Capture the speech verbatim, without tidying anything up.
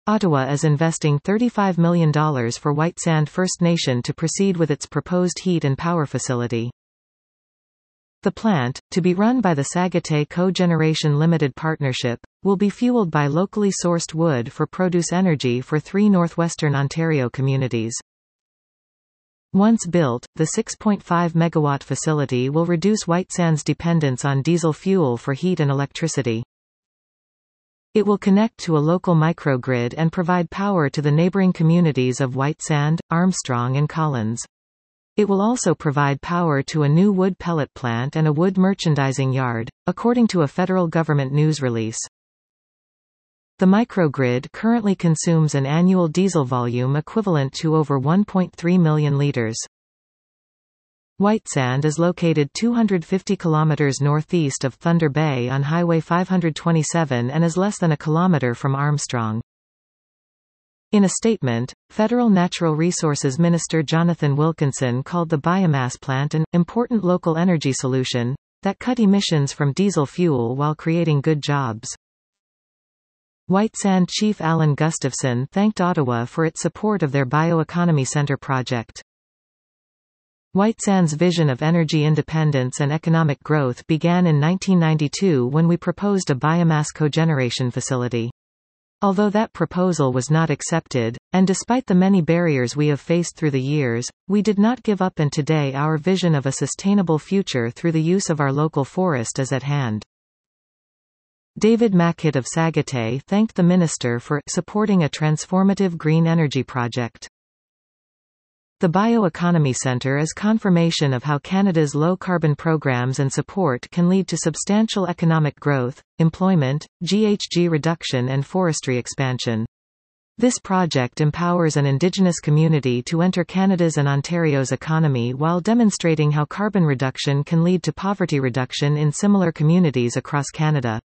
Ottawa is investing thirty-five million dollars for White Sand First Nation to proceed with its proposed heat and power facility. The plant, to be run by the Sagatay Co-Generation Limited Partnership, will be fueled by locally sourced wood for produce energy for three northwestern Ontario communities. Once built, the six point five megawatt facility will reduce White Sand's dependence on diesel fuel for heat and electricity. It will connect to a local microgrid and provide power to the neighbouring communities of White Sand, Armstrong and Collins. It will also provide power to a new wood pellet plant and a wood merchandising yard, according to a federal government news release. The microgrid currently consumes an annual diesel volume equivalent to over one point three million litres. White Sand is located two hundred fifty kilometres northeast of Thunder Bay on Highway five twenty-seven and is less than a kilometre from Armstrong. In a statement, Federal Natural Resources Minister Jonathan Wilkinson called the biomass plant an important local energy solution that cut emissions from diesel fuel while creating good jobs. White Sand Chief Alan Gustafson thanked Ottawa for its support of their Bioeconomy Centre project. White Sand's vision of energy independence and economic growth began in nineteen ninety-two when we proposed a biomass cogeneration facility. Although that proposal was not accepted, and despite the many barriers we have faced through the years, we did not give up, and today our vision of a sustainable future through the use of our local forest is at hand. David Mackett of Sagatay thanked the minister for supporting a transformative green energy project. The Bioeconomy Centre is confirmation of how Canada's low-carbon programs and support can lead to substantial economic growth, employment, G H G reduction and forestry expansion. This project empowers an Indigenous community to enter Canada's and Ontario's economy while demonstrating how carbon reduction can lead to poverty reduction in similar communities across Canada.